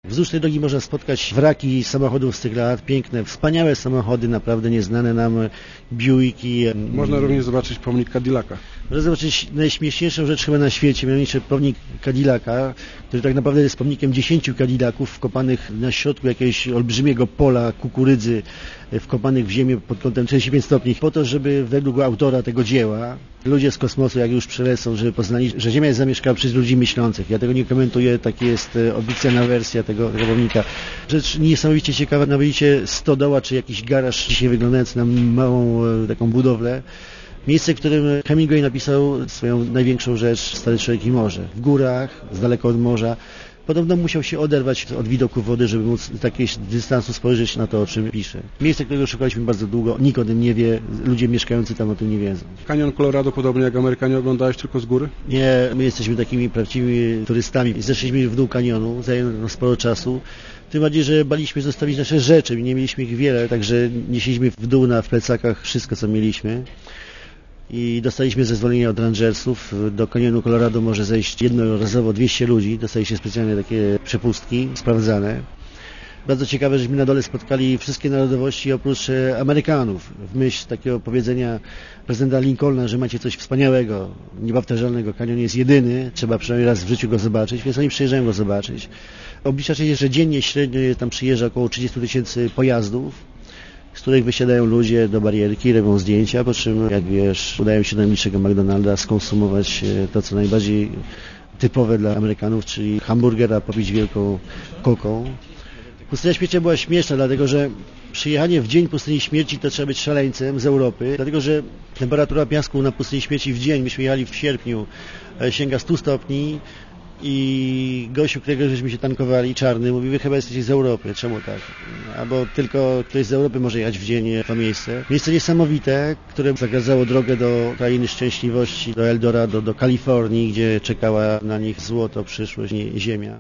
Wzdłuż tej drogi można spotkać wraki samochodów z tych lat, piękne, wspaniałe samochody, naprawdę nieznane nam Buicki. Można również zobaczyć pomnik Cadillaca. Można zobaczyć najśmieszniejszą rzecz chyba na świecie, mianowicie pomnik Cadillaca, który tak naprawdę jest pomnikiem 10 Cadillaców wkopanych na środku jakiegoś olbrzymiego pola kukurydzy, wkopanych w ziemię pod kątem 45 stopni, po to, żeby według autora tego dzieła ludzie z kosmosu, jak już przylecą, żeby poznali, że Ziemia jest zamieszkała przez ludzi myślących. Ja tego nie komentuję, taka jest oficjalna wersja tego pomnika. Rzecz niesamowicie ciekawa, na wylicie stodoła, czy jakiś garaż, dzisiaj wyglądający na małą taką budowlę. Miejsce, w którym Hemingway napisał swoją największą rzecz, Stary człowiek i morze. W górach, z daleko od morza. Podobno musiał się oderwać od widoku wody, żeby móc z takiego dystansu spojrzeć na to, o czym pisze. Miejsce, którego szukaliśmy bardzo długo, nikt o tym nie wie, ludzie mieszkający tam o tym nie wiedzą. Kanion Colorado, podobnie jak Amerykanie, oglądałeś tylko z góry? Nie, my jesteśmy takimi prawdziwymi turystami. Zeszliśmy w dół kanionu, zajęło nam sporo czasu. Tym bardziej, że baliśmy zostawić nasze rzeczy, nie mieliśmy ich wiele, także nieśliśmy w dół w plecakach wszystko, co mieliśmy. I dostaliśmy zezwolenie od rangersów. Do kanionu Colorado może zejść jednorazowo 200 ludzi. Dostaliśmy specjalnie takie przepustki sprawdzane. Bardzo ciekawe, żeśmy na dole spotkali wszystkie narodowości oprócz Amerykanów. W myśl takiego powiedzenia prezydenta Lincolna, że macie coś wspaniałego, niepowtarzalnego. Kanion jest jedyny, trzeba przynajmniej raz w życiu go zobaczyć, więc oni przyjeżdżają go zobaczyć. Oblicza się, że dziennie średnio tam przyjeżdża około 30 000 pojazdów, z których wysiadają ludzie do barierki, robią zdjęcia, po czym, jak wiesz, udają się do najbliższego McDonalda skonsumować to, co najbardziej typowe dla Amerykanów, czyli hamburgera popić wielką koką. Pustynia śmierci była śmieszna, dlatego że przyjechanie w dzień pustyni śmierci to trzeba być szaleńcem z Europy, dlatego że temperatura piasku na pustyni śmierci w dzień, myśmy jechali w sierpniu, sięga 100 stopni. I gościu, którego żeśmy się tankowali, czarny, mówi, wy chyba jesteście z Europy, czemu tak? Albo tylko ktoś z Europy może jechać w dzień w to miejsce. Miejsce niesamowite, które zagradzało drogę do krainy szczęśliwości, do Eldorado, do Kalifornii, gdzie czekała na nich złoto, przyszłość, ziemia.